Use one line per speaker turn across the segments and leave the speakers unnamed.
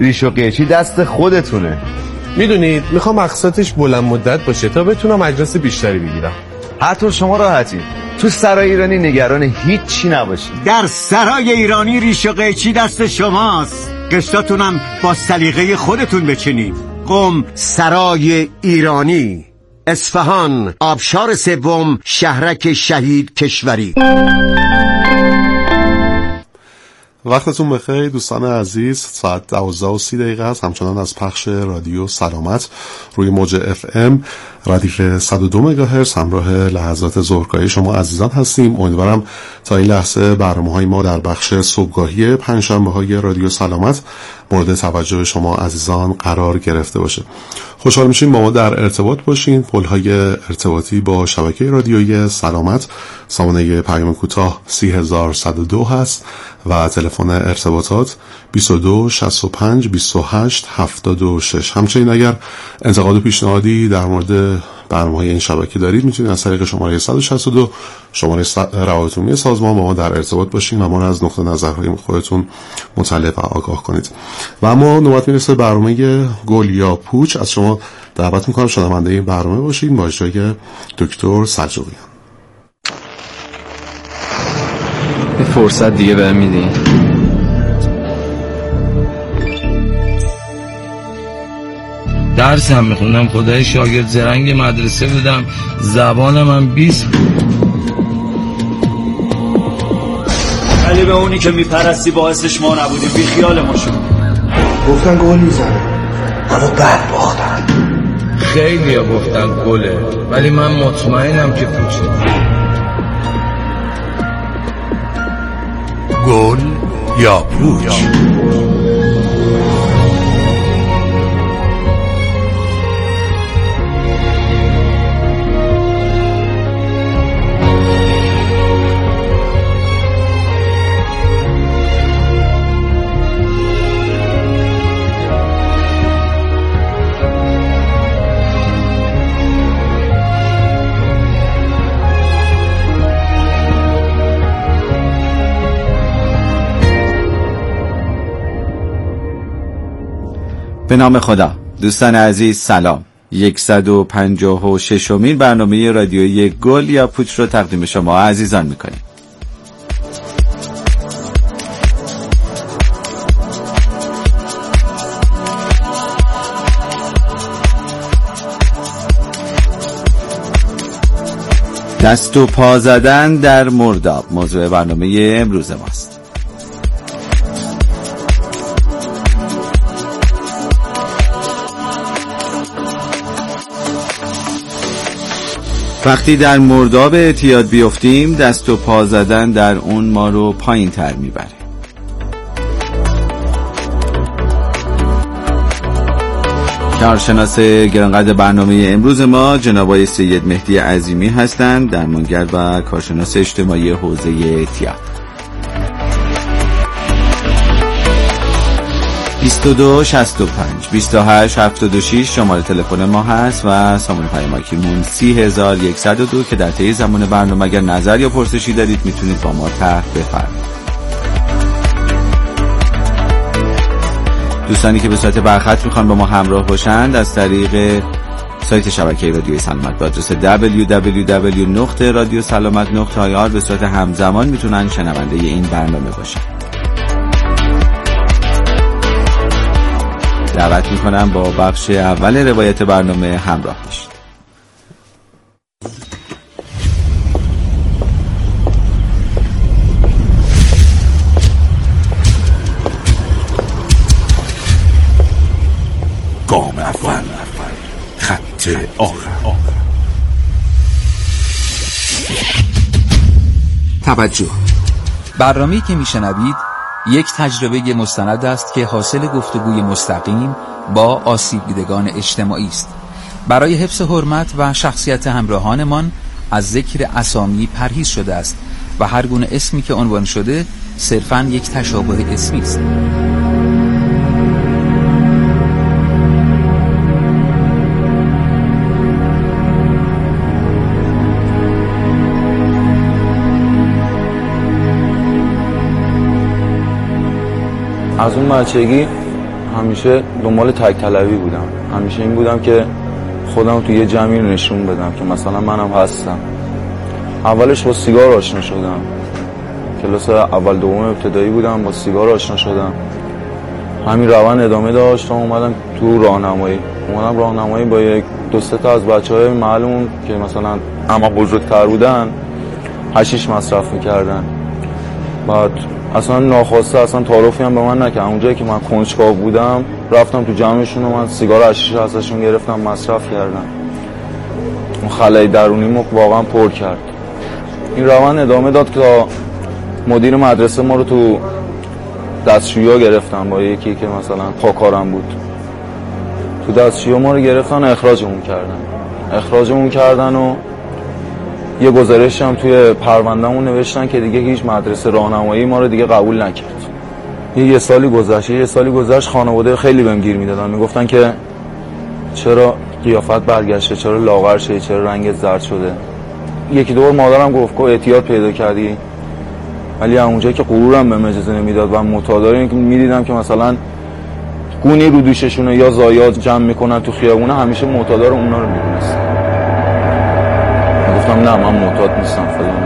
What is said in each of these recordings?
ریش و قیچی دست خودتونه.
میدونید میخوام اقساطش بلند مدت باشه تا بتونم اجناس بیشتری بگیرم.
حتی شما راحتین، تو سرای ایرانی نگران هیچی نباشید.
در سرای ایرانی ریش و قیچی دست شماست. قسطاتونم با سلیقه خودتون بچینید. قم سرای ایرانی، اصفهان، آبشار سوم، شهرک شهید کشوری.
وقتتون بخیر دوستان عزیز. ساعت 12:30 است. همچنان از پخش رادیو سلامت روی موج FM ردیف 102 مگاهرتز همراه لحظات ظهرگاهی شما عزیزان هستیم. امیدوارم تا این لحظه برنامه‌های ما در بخش صبحگاهی پنجشنبه‌های رادیو سلامت مورد توجه شما عزیزان قرار گرفته باشه. خوشحال میشیم با ما در ارتباط باشین. پل‌های ارتباطی با شبکه رادیویی سلامت سامانه پیام کوتاه 30102 هست و تلفن ارتباطات 22 65 28 76. همچنین اگر انتقاد و پیشنهادی در مورد برنامه‌های این شبکه دارید میتونید از طریق شماره 162 شماره روابط عمومی سازمان با ما در ارتباط باشین و ما را از نقطه نظرهای خودتون مطلع و آگاه کنید. و اما نوبت میرسه برنامه گل یا پوچ. از شما دعوت میکنم شنونده این برنامه باشید با اجرای دکتر سلجوقیان.
یه فرصت دیگه بهم میدی؟
درسم میخوندم، خدای شاگرد زرنگ مدرسه بودم، زبانم هم 20
ولی به اونی که میپرستی باعثش ما نبودیم، بی خیال ما شد.
گفتن گل میزنه اما بعد باختن.
خیلی ها گفتن گله ولی من مطمئنم که پوچه.
گل یا پوچ.
به نام خدا. دوستان عزیز سلام. 156مین برنامه رادیویی گل یا پوچ رو تقدیم شما عزیزان میکنیم. دست و پا زدن در مرداب موضوع برنامه امروز ماست. وقتی در مرداب اعتیاد بیفتیم دست و پا زدن در اون ما رو پایین تر میبره. کارشناس گرانقدر برنامه امروز ما جناب آقای سید مهدی عظیمی هستند، درمانگر و کارشناس اجتماعی حوزه اعتیاد. 22 65 28 76 شماره تلفن ما هست و سامانه پیامکیمون 30102 که در طی زمان برنامه اگر نظر یا پرسشی دارید میتونید با ما طرح بفرمایید. دوستانی که به صورت برخط میخوان با ما همراه باشند از طریق سایت شبکه رادیوی سلامت با آدرس www.radiosalamat.ir به صورت همزمان میتونن شنونده این برنامه باشن. دعوت میکنم با بخش اول روایت برنامه همراه باشید.
گام اول، خط آخر.
توجه. برنامه‌ای که میشنوید یک تجربه مستند است که حاصل گفتگوی مستقیم با آسیب دیدگان اجتماعی است. برای حفظ حرمت و شخصیت همراهانمان از ذکر اسامی پرهیز شده است و هر گونه اسمی که عنوان شده صرفاً یک تشابه اسمی است.
از اون بچگی
همیشه دنبال تک طلبی بودم. همیشه این بودم که خودم تو یه جمعی رو نشون بدم که مثلا منم هستم. اولش با سیگار آشنا شدم. کلاس اول دوم ابتدایی بودم، با سیگار آشنا شدم. همین روند ادامه داشت تا اومدم تو راهنمایی. با یک دو سه تا از بچهای محلمون که مثلا اما بزرگتر بودن حشیش مصرف میکردن. بعد اصلا ناخواسته اصلا تعارفی هم به من نکردن. اونجایی که من کنجکاو بودم رفتم تو جمعشون و من سیگار حشیش ازشون گرفتم مصرف کردم. اون خلای درونیمو واقعا پر کرد. این روند ادامه داد که تا مدیر مدرسه ما رو تو دستشویی گرفتن با یکی که مثلا پاکارم بود. تو دستشویی ما رو گرفتن اخراجمون کردن و یه گزارش هم توی پروندهمون نوشتن که دیگه هیچ مدرسه راهنمایی ما رو دیگه قبول نکرد. یه سالی گذشت خانواده خیلی بهم گیر میدادن، میگفتن که چرا قیافت برگشته، چرا لاغر شدی، چرا رنگت زرد شده. یکی دو بار مادرم گفت که اعتیاد پیدا کردی، ولی اونجایی که غرورم بهم اجازه نمیداد و معتادایی که میدیدم که مثلا گونی رو دوششونه یا زایات جمع میکنن تو خیابونه، همیشه معتادا رو اونا رو میدونستم. گفتم نه من معتاد نیستم فلان.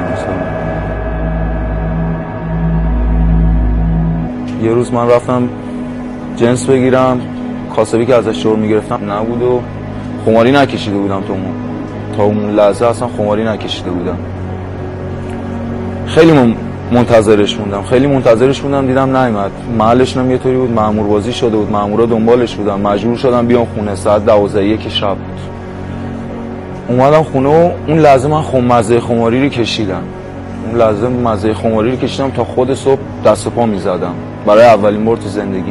یه روز من رفتم جنس بگیرم، کاسبی که ازش جور میگرفتم نبود و خماری نکشیده بودم تا اون لحظه اصلا خماری نکشیده بودم. خیلی منتظرش موندم دیدم نیومد. محلش هم یه طوری بود، مأمور بازی شده بود، مأمورا دنبالش بودن، مجبور شدم بیام خونه. ساعت 12:01 شب بود. اومدم خونه و اون لحظه من مزه خماری رو کشیدم. تا خود صبح دست و پا میزدم برای اولین بار تو زندگی.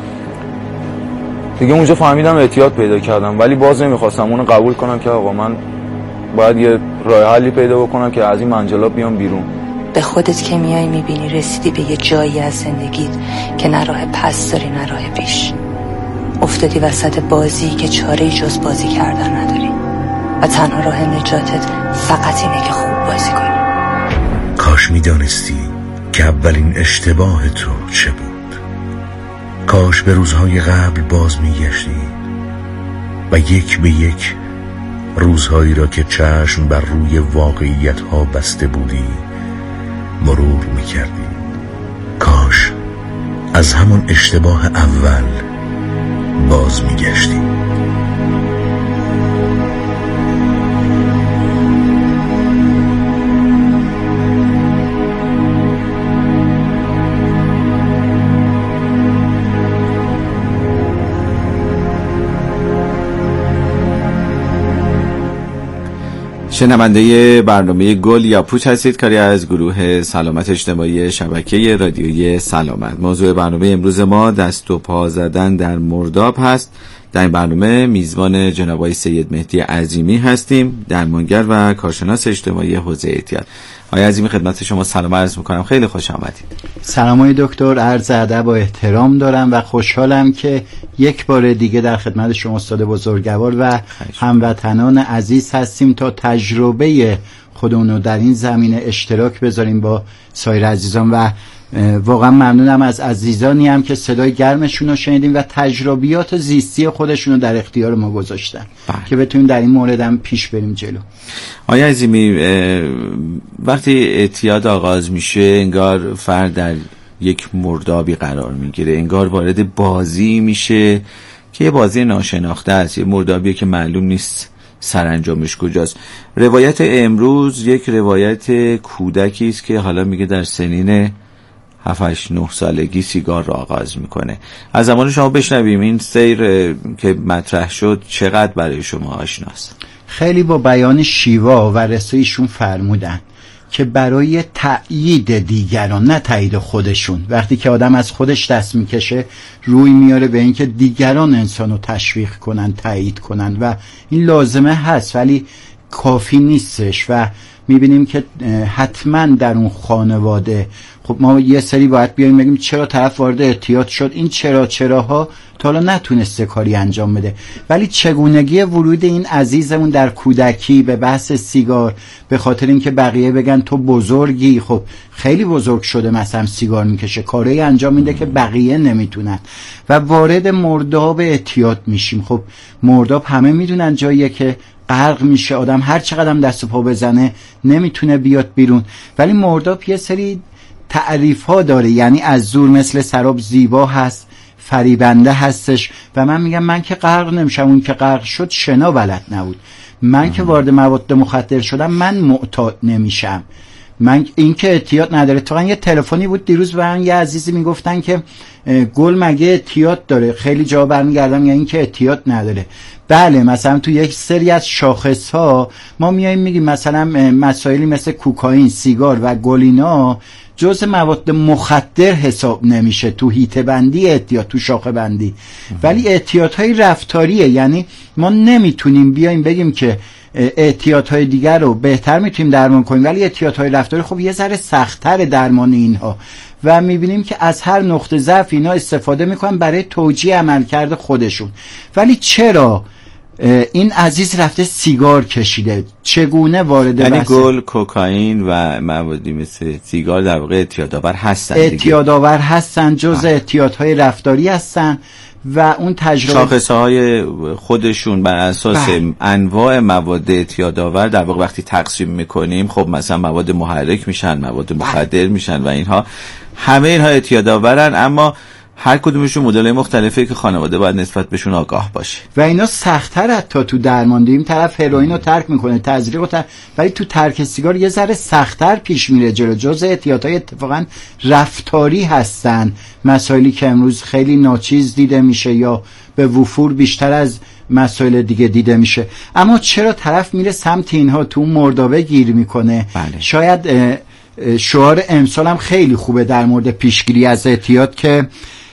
دیگه اونجا فهمیدم اعتیاد پیدا کردم، ولی باز نمیخواستم اونو قبول کنم که آقا من باید یه راه حلی پیدا بکنم که از این منجلاب بیام بیرون.
به خودت که میای میبینی رسیدی به یه جایی از زندگیت که نه راه پس داری نه راه پیش. افتادی وسط بازی که چاره‌ای جز بازی کردن نداری و تنها راه نجاتت فقط اینه که خوب بازی کنی.
کاش میدانستی که اولین اشتباه تو چه بود. کاش به روزهای قبل باز میگشتی و یک به یک روزهایی را که چشم بر روی واقعیت ها بسته بودی مرور میکردی. کاش از همون اشتباه اول باز میگشتی.
شنونده برنامه گل یا پوچ هستید، کاری از گروه سلامت اجتماعی شبکه رادیویی سلامت. موضوع برنامه امروز ما دست و پا زدن در مرداب هست. در این برنامه میزبان جناب آقای سید مهدی عظیمی هستیم، درمانگر و کارشناس اجتماعی حوزه اعتیاد. آقای عظیمی خدمت شما سلام عرض میکنم، خیلی خوش آمدید.
سلام های دکتر، عرض ادب و احترام دارم و خوشحالم که یک بار دیگه در خدمت شما استاد بزرگوار و هموطنان عزیز هستیم تا تجربه خودمون رو در این زمینه اشتراک بذاریم با سایر عزیزان و واقعا ممنونم از عزیزانی هم که صدای گرمشون رو شنیدیم و تجربیات زیستی خودشون رو در اختیار ما گذاشتن که بتونیم در این مورد هم پیش بریم جلو.
آقای عظیمی، وقتی اعتیاد آغاز میشه انگار فرد در یک مردابی قرار میگیره، انگار وارد بازی میشه که یه بازی ناشناخته است، یه مردابیه که معلوم نیست سرانجامش کجاست. روایت امروز یک روایت کودکی است که حالا میگه در سنین 7-8-9 سالگی سیگار را آغاز میکنه. از زمان شما بشنویم این سیر که مطرح شد چقدر برای شما آشناست؟
خیلی با بیان شیوا و رسایشون فرمودن که برای تأیید دیگران نه تأیید خودشون، وقتی که آدم از خودش دست میکشه روی میاره به اینکه دیگران انسانو تشویق کنن، تأیید کنن و این لازمه هست، ولی کافی نیستش و میبینیم که حتما در اون خانواده خب ما یه سری باید بیایم بگیم چرا طرف وارد اعتیاد شد، این چراها تا حالا نتونسته کاری انجام بده، ولی چگونگی ورود این عزیزمون در کودکی به بحث سیگار به خاطر اینکه بقیه بگن تو بزرگی، خب خیلی بزرگ شده مثلا سیگار میکشه، کاری انجام میده که بقیه نمیتونن و وارد مرداب اعتیاد میشیم. خب مرداب همه میدونن جاییه که غرق میشه آدم، هر چقدر دست و پا بزنه نمیتونه بیاد بیرون، ولی مرداب یه سری تعریف ها داره، یعنی از دور مثل سراب زیبا هست، فریبنده هستش و من میگم من که غرق نمیشم، اون که غرق شد شنا بلد نبود، من که وارد مواد مخدر شدم من معتاد نمیشم، من این که اعتیاد نداره. تا یه تلفنی بود دیروز به من یه عزیزی میگفتن که گل مگه اعتیاد داره، خیلی جا برمیگردم یعنی این که اعتیاد نداره. بله مثلا تو یک سری از شاخص ها ما میایم میگیم مثلا مسائلی مثل کوکائین، سیگار و گلینا جز مواد مخدر حساب نمیشه تو هیته بندی اعتیاد، تو شاخه بندی، ولی اعتیادهای رفتاریه، یعنی ما نمیتونیم بیایم بگیم که اعتیادهای دیگر رو بهتر میتونیم درمان کنیم، ولی اعتیادهای رفتاری خب یه ذره سخت‌تر درمان اینها و میبینیم که از هر نقطه ضعف اینا استفاده میکنن برای توجیه عملکرد خودشون. ولی چرا این عزیز رفته سیگار کشیده، چگونه وارد
یعنی گل، کوکائین و موادی مثل سیگار در واقع اعتیادآور هستن،
اعتیادآور هستن، جزء اعتیادهای رفتاری هستن و اون تجربه
شاخصهای خودشون بر اساس انواع مواد اعتیادآور در واقع وقتی تقسیم میکنیم خب مثلا مواد محرک میشن، مواد مخدر میشن و اینها همه اینها اعتیادآورن، اما هر کدومشون مدل‌های مختلفه که خانواده باید نسبت بهشون آگاه باشه
و اینا سخت‌تر حتی تو درمان. دیم طرف هروئین رو ترک میکنه، تزریق رو ولی تو ترک سیگار یه ذره سخت‌تر پیش میره جلو، جزء اعتیادهای اتفاقا رفتاری هستن، مسائلی که امروز خیلی ناچیز دیده میشه یا به وفور بیشتر از مسائل دیگه دیده میشه. اما چرا طرف میره سمت اینها، تو مردابه گیر میکنه؟
بله.
شاید شعار امسال هم خیلی خوبه در مورد پیشگیری از اعتیاد که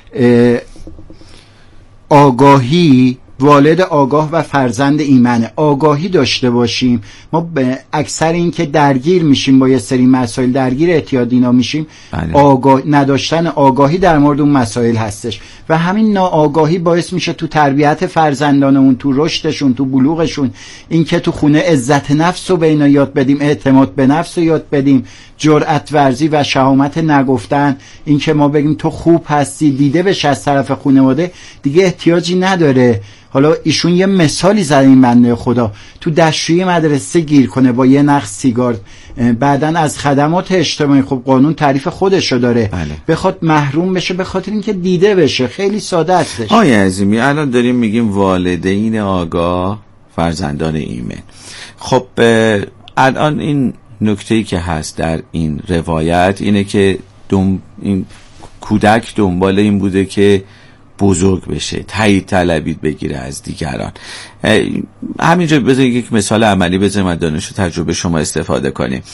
آگاهی، والد آگاه و فرزند ایمنه. آگاهی داشته باشیم. ما به اکثر این که درگیر میشیم با یه سری مسائل، درگیر اعتیاد اینا میشیم، نداشتن آگاهی در مورد اون مسائل هستش و همین ناآگاهی باعث میشه تو تربیت فرزندانمون، تو رشدشون، تو بلوغشون، این که تو خونه عزت نفس رو به اینا یاد بدیم، اعتماد به نفس رو یاد بدیم، جرأت ورزی و شهامت نگفتن، این که ما بگیم تو خوب هستی، دیده بشه از طرف خانواده، دیگه احتیاجی نداره. حالا ایشون یه مثالی زد، این بنده خدا تو دستشویی مدرسه گیر کنه با یه نخ سیگار، بعدن از خدمات اجتماعی، خب قانون تعریف خودشو داره، بخواد محروم بشه به خاطر اینکه دیده بشه. خیلی ساده هستش.
آقای عظیمی الان داریم میگیم والدین آگاه، فرزندان ایمن. خب الان این نکته‌ای که هست در این روایت اینه که این کودک دنبال این بوده که بزرگ بشه، تایید طلبی بگیره از دیگران. همینجا بذارید یک مثال عملی بزنیم از دانش و تجربه شما استفاده کنیم.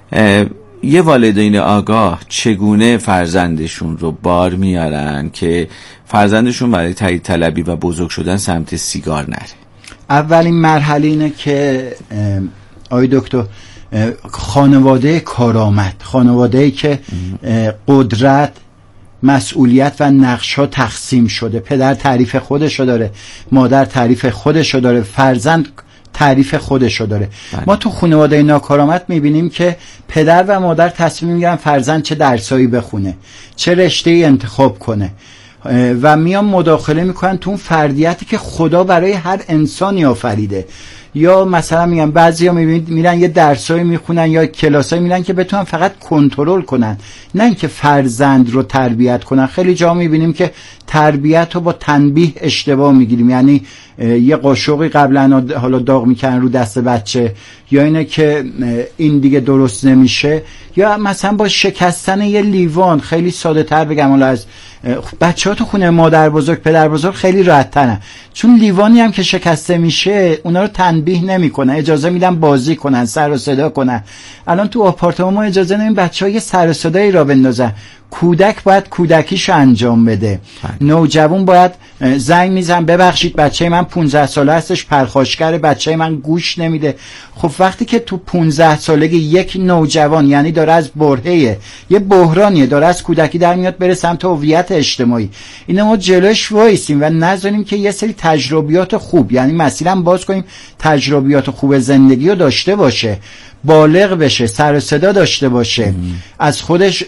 یه والدین آگاه چگونه فرزندشون رو بار میارن که فرزندشون برای تایید طلبی و بزرگ شدن سمت سیگار نره؟
اولین مرحله اینه که آقای دکتر خانواده کارآمد، خانواده‌ای که قدرت، مسئولیت و نقش‌ها تقسیم شده، پدر تعریف خودشو داره، مادر تعریف خودشو داره، فرزند تعریف خودشو داره. ما تو خانواده ناکارآمد می‌بینیم که پدر و مادر تصمیم می‌گیرن فرزند چه درسایی بخونه، چه رشته‌ای انتخاب کنه و میان مداخله میکنن تو اون فردیتی که خدا برای هر انسانی آفریده. یا مثلا میگن بعضیا میرن یه درسایی میخونن یا کلاسایی میرن که بتونن فقط کنترل کنن، نه اینکه فرزند رو تربیت کنن. خیلی جا میبینیم که تربیت رو با تنبیه اشتباه میگیریم، یعنی یه قاشقی قبلا حالا داغ میکنن رو دست بچه، یا اینه که این دیگه درست نمیشه، یا مثلا با شکستن یه لیوان. خیلی ساده تر بگم، حالا از بچه ها تو خونه مادر بزرگ پدر بزرگ خیلی راحت ترن، چون لیوانی هم که شکسته میشه اونا رو تنبیه نمیکنن، اجازه میدن بازی کنن، سر و صدا کنن. الان تو آپارتمان ما اجازه نمیدیم بچه‌ها یه سر و صدایی را بندازن، کودک باید کودکیشو انجام بده. نوجوان باید زنگ میزن ببخشید بچه من 15 ساله هستش پرخاشگر، بچه من گوش نمیده. خب وقتی که تو 15 سالگی یک نوجوان یعنی داره از برهه یه بحرانیه داره از کودکی در میاد بره سمت هویت اجتماعی، اینو ما جلوش وایسیم و نذاریم که یه سری تجربیات خوب یعنی مثلا باز کنیم تجربیات خوب زندگی رو داشته باشه، بالغ بشه، سر و صدا داشته باشه، از خودش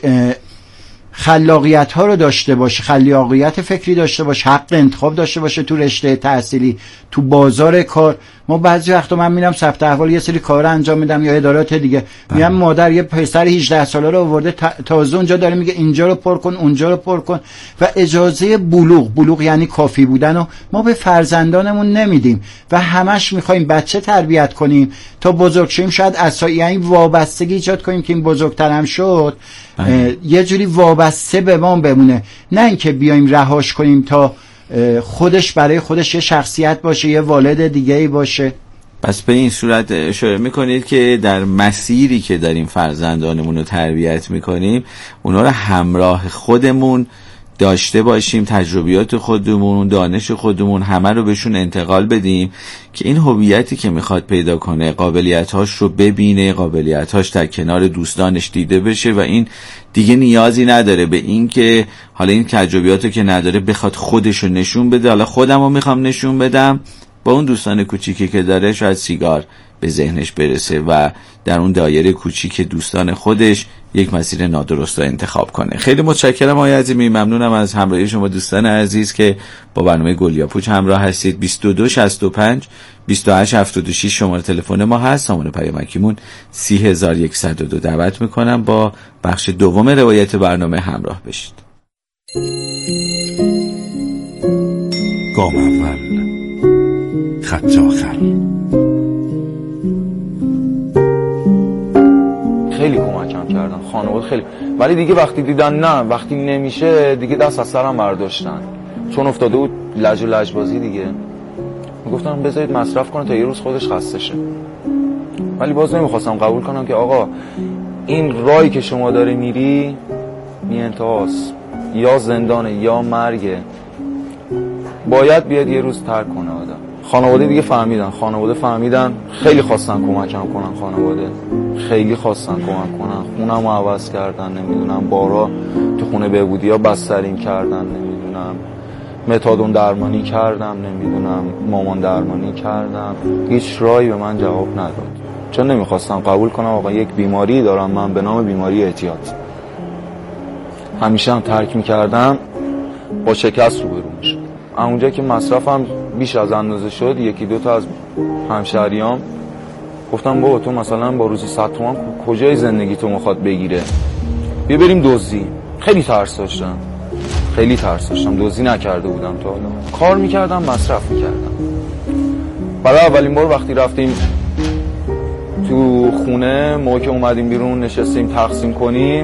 خلاقیت ها رو داشته باشه، خلاقیت فکری داشته باشه، حق انتخاب داشته باشه تو رشته تحصیلی، تو بازار کار. ما بعضی وقتا من میرم ثبت احوال یه سری کار انجام میدم یا ادارات دیگه، میگم مادر یه پسر 18 ساله رو آورده تازه اونجا داره میگه اینجا رو پر کن اونجا رو پر کن و اجازه بلوغ یعنی کافی بودن و ما به فرزندانمون نمیدیم و همش میخوایم بچه تربیت کنیم تا بزرگ شیم، شاید یعنی وابستگی ایجاد کنیم که این بزرگترم شد یه جوری وابسته به ما بمونه، نه اینکه بیایم رهاش کنیم تا خودش برای خودش یه شخصیت باشه، یه والد دیگه‌ای باشه.
پس به این صورت اشاره میکنید که در مسیری که داریم فرزندانمون رو تربیت میکنیم اونا رو همراه خودمون داشته باشیم، تجربیات خودمون، دانش خودمون همه رو بهشون انتقال بدیم که این هویتی که میخواد پیدا کنه قابلیتاش رو ببینه، قابلیتاش در کنار دوستانش دیده بشه و این دیگه نیازی نداره به این که حالا این تجربیاتو که نداره بخواد خودش رو نشون بده. حالا خودم رو میخوام نشون بدم، با اون دوستان کوچیکی که داره شاید سیگار به ذهنش برسه و در اون دایره کوچیک دوستان خودش یک مسیر نادرست رو انتخاب کنه. خیلی متشکرم آقای عظیمی، ممنونم از همراهی شما دوستان عزیز که با برنامه گلیاپوچ همراه هستید. 2265 2876 شماره تلفن ما هست، سامانه پیامکیمون 30102. دعوت میکنم با بخش دوم روایت برنامه همراه بشید.
گام اول، خط آخر.
خیلی کمکم کردن خانواده خیلی، ولی دیگه وقتی دیدن نه وقتی نمیشه دیگه دست از سرم برداشتن، چون افتاده بود لج و لجبازی دیگه. میگفتن بذارید مصرف کنه تا یه روز خودش خسته شه، ولی باز نمیخواستم قبول کنم که آقا این راهی که شما داره میری بی انتهاست، یا زندانه یا مرگه، باید بیاد یه روز ترک کنه آدم. خانواده دیگه فهمیدن خیلی خواستن کمکم کنن، خانواده خیلی خواستن کمک کنن، خونم رو عوض کردن، نمیدونم بارا تو خونه بهبودی ها بسترین کردن، نمیدونم متادون درمانی کردم، نمیدونم مامان درمانی کردم، هیچ راهی به من جواب نداد، چون نمیخواستم قبول کنم آقا یک بیماری دارم من به نام بیماری اعتیاد. همیشه هم ترک میکردم با شکست روبرو میشدم. اونجا که مصرفم بیش از اندازه شد، یکی دو تا از همشهریام گفتم بابا تو مثلا با روزی 100 تومان کجای زندگی تو میخواد بگیره، بیا بریم دزدی. خیلی ترس داشتم، دزدی نکرده بودم تا حالا، کار میکردم مصرف میکردم. برای اولین بار وقتی رفتیم تو خونه، ما که اومدیم بیرون نشستیم تقسیم کنیم،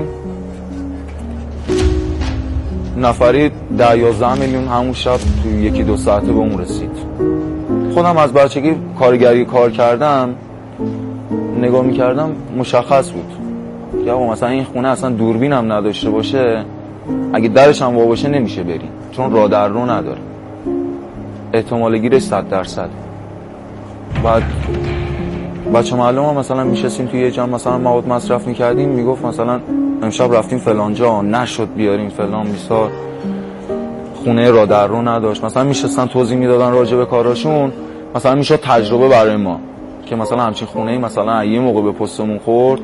نفری 10-11 میلیون همون شب تو 1-2 ساعته به اون رسید. خودم از بچگی کارگری کار کردم، نگاه میکردم مشخص بود که آقا مثلا این خونه اصلا دوربین هم نداشته باشه، اگه درش هم وا باشه نمیشه بری، چون راه در رو نداره، احتمال گیرش 100%. بعد بچه معلوم هم مثلا میشستیم توی یه جمع مثلا مواد مصرف میکردیم، میگفت مثلا امشب رفتیم فلان جا نشد بیاریم فلان بیسار، خونه راه در رو نداشت، مثلا میشستن توضیح میدادن راجع به کاراشون، مثلا میشد تجربه برای ما که مثلا همچین خونه‌ای مثلا یه موقع به پستمون خورد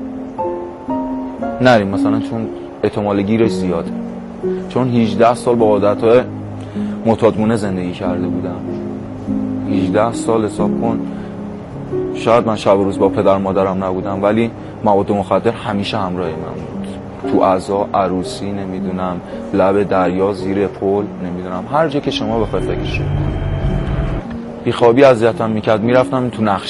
نریم مثلا، چون احتمال گیرش زیاده، چون 18 سال با عادتهای معتادگونه زندگی کرده بودم. 18 سال حساب کن، شاید من شب و روز با پدر مادرم نبودم ولی مواد مخدر همیشه همراه من بود، تو عزا، عروسی، نمیدونم لب دریا، زیر پل، نمیدونم هر جا که شما بخواید فکرش کنید. بیخوابی اذیتم میکرد، میرفتم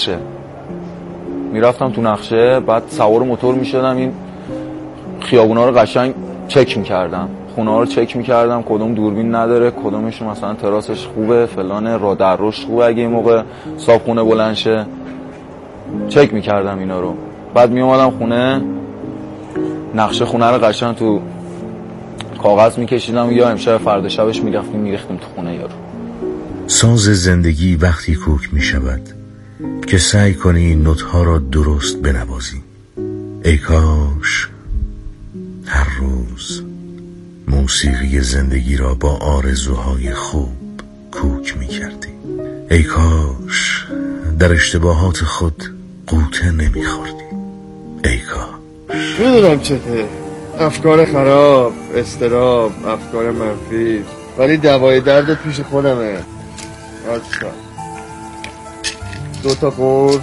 تو نقشه، بعد سوار موتور میشدم، این خیابونا رو قشنگ چک میکردم، خونه ها رو چک میکردم کدوم دوربین نداره، کدومشون مثلا تراسش خوبه، فلان راه در روش خوبه، اگه این موقع صابخونه بلند شه چک میکردم اینا رو. بعد میومدم خونه، نقشه خونه رو قشنگ تو کاغذ میکشیدم یا امشب فردا شبش میرفتیم میریختیم تو خونه یارو.
ساز زندگی وقتی کوک می شود که سعی کنی نوت‌ها را درست بنوازی. ای کاش هر روز موسیقی زندگی را با آرزوهای خوب کوک می کردی. ای کاش در اشتباهات خود غوطه نمی خوردی. ای کاش.
میدونم چته، افکار خراب، استراب، افکار منفی، ولی دوای دردت پیش خودمه. آچا 2 تا قرص،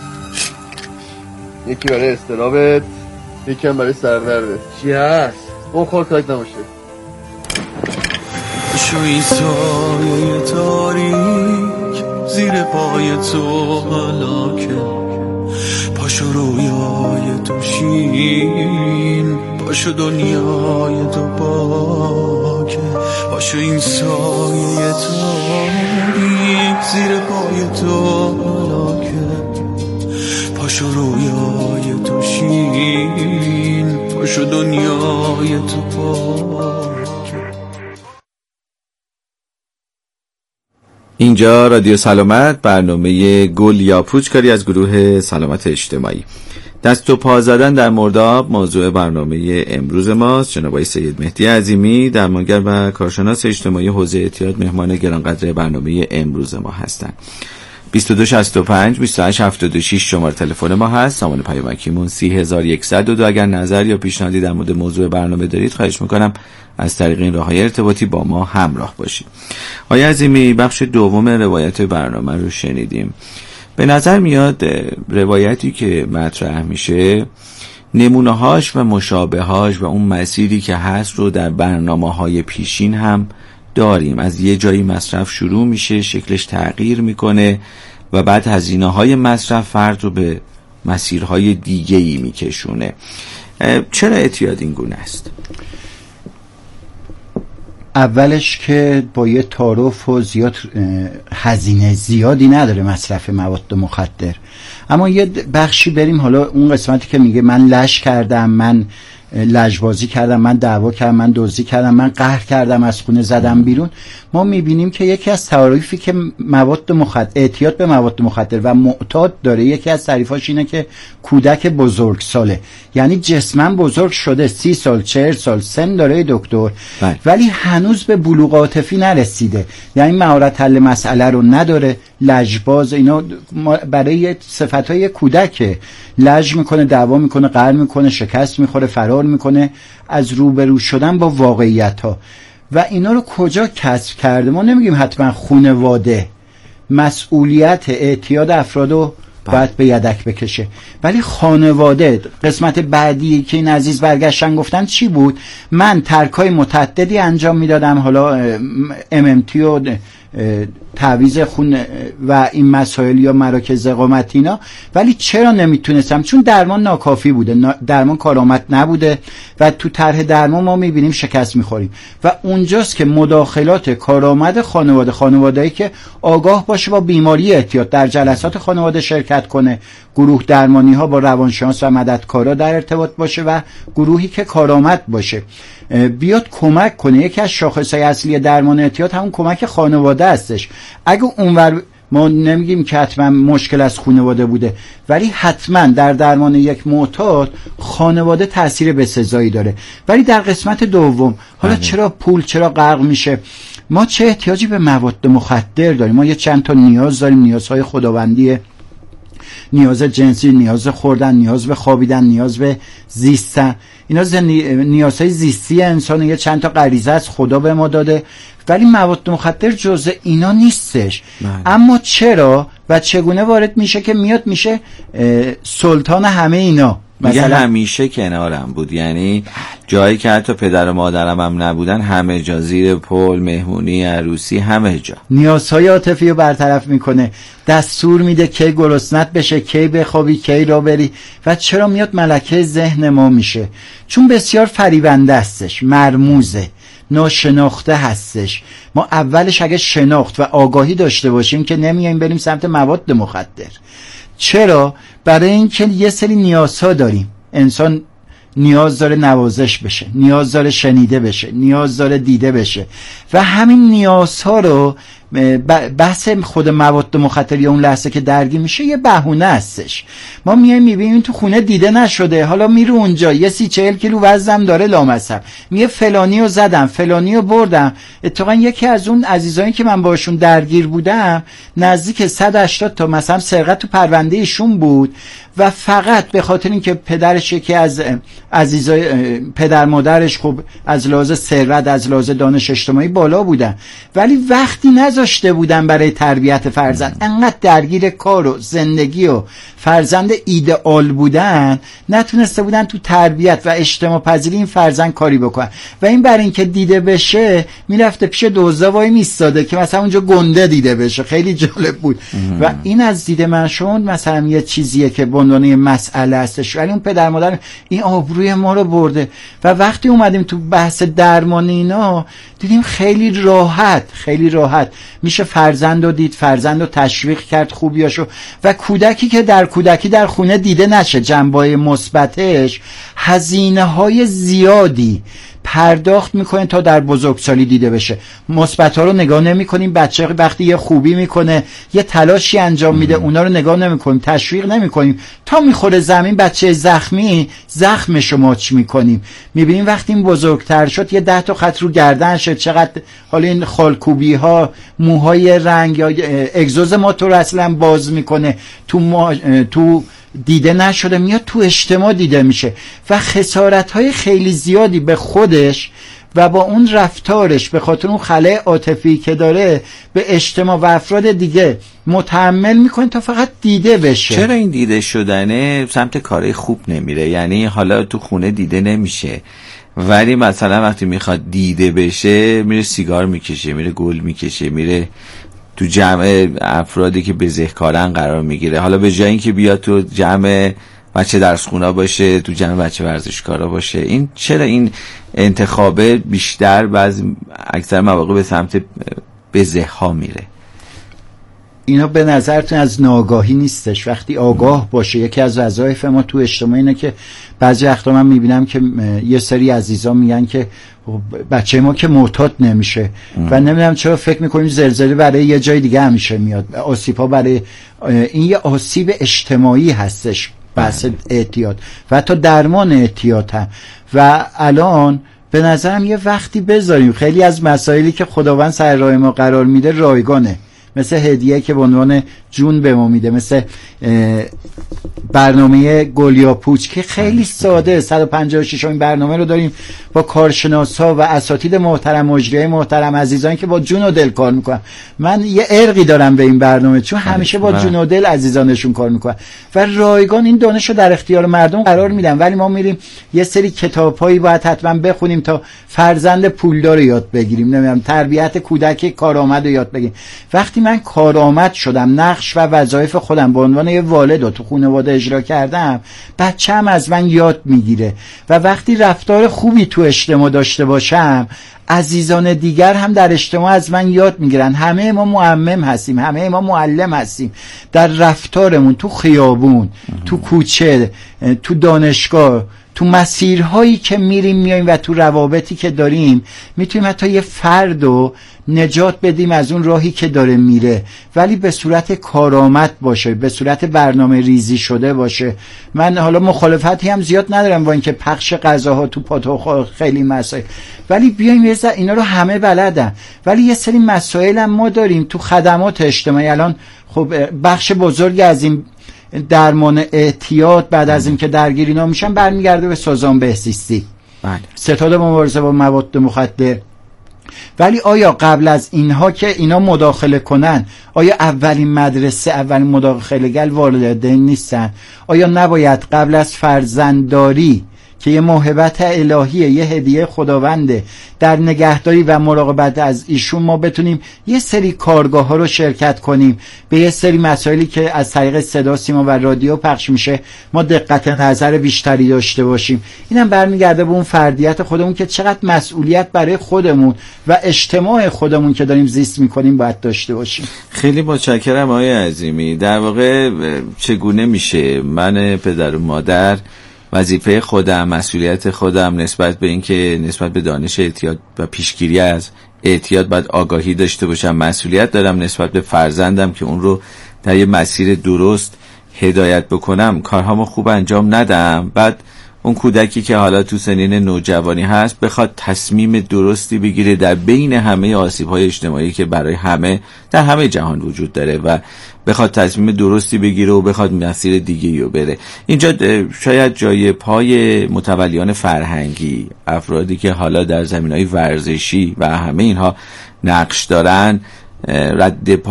یکی برای استرابت، یکی هم برای سردردت. چی هست؟ اون خور تایت نباشه.
شو این سایه تاریک زیر پای تو حلاکه، پاشو رویای تو شین، پاشو دنیای تو پاکه، پاشو این سایه تاریک زیر پای تو حلاکه، پاشو رویای تو شین، پاشو دنیای تو پاکه.
اینجا رادیو سلامت، برنامه گل یا پوچ، کاری از گروه سلامت اجتماعی. دست و پا زدن در مرداب موضوع برنامه امروز ماست. جناب آقای سید مهدی عظیمی، درمانگر و کارشناس اجتماعی حوزه اعتیاد، مهمان گرانقدر برنامه امروز ما هستند. 2265 2876 شماره تلفن ما هست. سامان پیامکیمون 30102. اگر نظر یا پیشنهادی در مورد موضوع برنامه دارید، خواهش میکنم از طریق این راه‌های ارتباطی با ما همراه باشید. آقای عظیمی، بخش دوم روایت برنامه رو شنیدیم. به نظر میاد روایتی که مطرح میشه نمونه‌هاش و مشابه‌هاش و اون مسیری که هست رو در برنامه‌های پیشین هم داریم. از یه جایی مصرف شروع میشه، شکلش تغییر میکنه و بعد هزینه‌های مصرف فرد رو به مسیرهای دیگه‌ای میکشونه. چرا اعتیاد این گونه است؟
اولش که با یه تعارف و زیاد هزینه زیادی نداره مصرف مواد مخدر، اما یه بخشی بریم حالا اون قسمتی که میگه من لش کردم، من لجبازی کردم، من دعوا کردم، من دزدی کردم، من قهر کردم، از خونه زدم بیرون. ما میبینیم که یکی از تعاریفی که مواد مخدر، اعتیاد به مواد مخدر و معتاد داره، یکی از تعریفاش اینه که کودک بزرگساله، یعنی جسماً بزرگ شده، 30 سال 40 سال سن داره دکتر، ولی هنوز به بلوغ عاطفی نرسیده، یعنی مهارت حل مسئله رو نداره، لجباز، اینا برای صفتای کودک، لج میکنه، دعوا میکنه، قهر میکنه، شکست میخوره، فرار میکنه از روبرو شدن با واقعیت ها. و اینا رو کجا کسب کرده؟ ما نمیگیم حتما خانواده مسئولیت اعتیاد افرادو باید به یدک بکشه، ولی خانواده، قسمت بعدی که این عزیز برگشتن گفتن چی بود؟ من ترکای متعددی انجام میدادم، حالا MMT و تعویض خون و این مسائل یا مراکز اقامت اینا، ولی چرا نمیتونستم؟ چون درمان ناکافی بوده، درمان کارآمد نبوده و تو طرح درمان ما میبینیم شکست میخوریم و اونجاست که مداخلات کارآمد خانواده‌ای که آگاه باشه با بیماری اعتیاد، در جلسات خانواده شرکت کنه، گروه درمانی ها با روانشناس و مددکارا در ارتباط باشه و گروهی که کارآمد باشه بیاد کمک کنه. یکی از شاخصهای اصلی درمان اعتیاد همون کمک خانواده هستش. اگه اونور ما نمیگیم که حتما مشکل از خانواده بوده، ولی حتما در درمان یک معتاد خانواده تأثیر بسزایی داره. ولی در قسمت دوم حالا چرا پول، چرا غرق میشه؟ ما چه احتیاجی به مواد مخدر داریم؟ ما یه چند تا نیاز داریم، نیازهای خداوندیه، نیاز جنسی، نیاز خوردن، نیاز به خوابیدن، نیاز به زیستن. اینا نیازهای زیستی انسان، یه چند تا غریزه از خدا به ما داده، ولی مواد مخدر جزء اینا نیستش. اما چرا و چگونه وارد میشه که میاد میشه سلطان همه اینا؟
مثلا همیشه کنارم بود، یعنی جایی که حتی پدر و مادرم هم نبودن، همه جا، زیر پل، مهمونی، عروسی، همه جا
نیازهای عاطفی رو برطرف میکنه، دستور میده کی گرسنت بشه، کی بخوابی، کی را بری. و چرا میاد ملکه ذهن ما میشه؟ چون بسیار فریبنده استش، مرموزه، ناشناخته هستش. ما اولش اگه شناخت و آگاهی داشته باشیم که نمیایم بریم سمت مواد مخدر. چرا؟ برای اینکه یه سری نیازها داریم. انسان نیاز داره نوازش بشه، نیاز داره شنیده بشه، نیاز داره دیده بشه و همین نیازها رو بحث خود مواد مخدر یا اون لحظه که درگیر میشه یه بهونه هستش. ما میایم میبینیم تو خونه دیده نشده، حالا میره اونجا یه 30-40 کیلو وزنم داره لامصب، میگه فلانی رو زدم، فلانی رو بردم. اتفاقا یکی از اون عزیزانی که من باشون درگیر بودم نزدیک 180 تا مثلا سرقت تو پرونده ایشون بود و فقط به خاطر اینکه پدرش یکی از عزیزای پدر مادرش خب از لحاظ ثروت از لحاظ دانش اجتماعی بالا بودن ولی وقتی نذاشته بودن برای تربیت فرزند، انقدر درگیر کار و زندگی و فرزند ایدئال بودن نتونسته بودن تو تربیت و اجتماع پذیری این فرزند کاری بکنن و این برای اینکه دیده بشه میرفته پیش دزدا وای میستاده که مثلا اونجا گنده دیده بشه. خیلی جالب بود و این از دید من شون مثلا یه چیزیه که به عنوان مسئله هستش ولی اون پدر مادر این آبروی ما رو برده و وقتی اومدیم تو بحث درمان اینا دیدیم خیلی راحت میشه فرزند رو دید، فرزند رو تشویق کرد خوبیاشو و کودکی که در کودکی در خونه دیده نشه جنبه‌های مثبتش هزینه‌های زیادی پرداخت میکنه تا در بزرگسالی دیده بشه. مثبت‌ها رو نگاه نمی‌کنیم، بچه وقتی یه خوبی میکنه یه تلاشی انجام میده اونا رو نگاه نمی‌کنیم، تشویق نمی‌کنیم تا میخوره زمین بچه زخمی زخمش رو ماچ میکنیم. میبینیم وقتی این بزرگتر شد یه 10 تا خط رو گردنش، چقدر حالا این خالکوبی ها، موهای رنگ یا اگزوز موتور اصلا باز میکنه تو دیده نشده میاد تو اجتماع دیده میشه و خسارت‌های خیلی زیادی به خودش و با اون رفتارش به خاطر اون خلأ عاطفی که داره به اجتماع و افراد دیگه متحمل میکنه تا فقط دیده بشه.
چرا این دیده شدنه سمت کارهای خوب نمیره؟ یعنی حالا تو خونه دیده نمیشه ولی مثلا وقتی میخواد دیده بشه میره سیگار میکشه، میره گل میکشه، میره تو جمع افرادی که بزهکارن قرار میگیره. حالا به جای اینکه بیاد تو جمع بچه درس خونا باشه، تو جمع بچه ورزشکارا باشه. این چرا این انتخابه بیشتر اکثر مواقع به سمت بزه‌ها میره؟
اینا به نظرتون از ناآگاهی نیستش؟ وقتی آگاه باشه یکی از وظایف ما تو اجتماع اینه که بعضی وقتا من میبینم که یه سری عزیزان میگن که بچه ما که معتاد نمیشه و نمیدونم چرا فکر میکنیم زلزله برای یه جای دیگه همیشه میاد، آسیب‌ها برای این یه آسیب اجتماعی هستش بحث اعتیاد و حتی درمان اعتیاد هم. و الان به نظرم یه وقتی بذاریم خیلی از مسائلی که خداوند سر راه ما قرار میده رایگانه، مثل هدیه که به عنوان جون به ما میده، مثل برنامه گل یا پوچ که خیلی ساده 156 این برنامه رو داریم با کارشناسا و اساتید محترم، مجریای محترم، عزیزانی که با جون و دل کار میکنن. من یه ارقی دارم به این برنامه چون همیشه با جون و دل عزیزانشون کار میکنن و رایگان این دانش رو در اختیار مردم قرار میدن. ولی ما میریم یه سری کتاب‌هایی باید حتما بخونیم تا فرزند پولدار یاد بگیریم، نمیدونم تربیت کودک کارآمد یاد بگیریم. وقتی من کارآمد شدم، نقش و وظایف خودم به عنوان یه والد رو تو خانواده اجرا کردم، بچه‌م از من یاد میگیره و وقتی رفتار خوبی تو اجتماع داشته باشم عزیزان دیگر هم در اجتماع از من یاد میگیرن. همه ما معمم هستیم، همه ما معلم هستیم در رفتارمون، تو خیابون، تو کوچه، تو دانشگاه، تو مسیرهایی که میریم میاییم و تو روابطی که داریم میتونیم حتی یه فرد رو نجات بدیم از اون راهی که داره میره، ولی به صورت کارآمد باشه، به صورت برنامه ریزی شده باشه. من حالا مخالفتی هم زیاد ندارم با اینکه پخش غذاها تو پاتوق خیلی مسائل، ولی بیایم یه اینا رو همه بلدن، ولی یه سری مسائل هم ما داریم تو خدمات اجتماعی. الان خب بخش بزرگی از این درمان اعتیاد بعد از اینکه درگیر اینا میشن برمیگرده به سازمان بهزیستی، ستاد مبارزه با مواد مخدر. ولی آیا قبل از اینها که اینا مداخله کنن، آیا اولین مدرسه، اولین مداخله‌گر والدین نیستن؟ آیا نباید قبل از فرزندداری که یه موهبت الهیه، یه هدیه خداونده، در نگهداری و مراقبت از ایشون ما بتونیم یه سری کارگاه ها رو شرکت کنیم، به یه سری مسائلی که از طریق صدا، سیما و رادیو پخش میشه ما دقت نظر بیشتری داشته باشیم. اینم برمیگرده به اون فردیت خودمون که چقدر مسئولیت برای خودمون و اجتماع خودمون که داریم زیست میکنیم باید داشته باشیم.
خیلی متشکرم آقای عظیمی. در واقع چگونه میشه من پدر و مادر وظیفه خودم، مسئولیت خودم نسبت به اینکه نسبت به دانش اعتیاد و پیشگیری از اعتیاد باید آگاهی داشته باشم. مسئولیت دارم نسبت به فرزندم که اون رو در یه مسیر درست هدایت بکنم، کارهامو خوب انجام ندم، بعد اون کودکی که حالا تو سنین نوجوانی هست بخواد تصمیم درستی بگیره در بین همه آسیب‌های اجتماعی که برای همه در همه جهان وجود داره و بخواد تصمیم درستی بگیره و بخواد مسیر دیگه‌ای رو بره. اینجا شاید جای پای متولیان فرهنگی، افرادی که حالا در زمینه‌های ورزشی و همه اینها نقش دارن، رد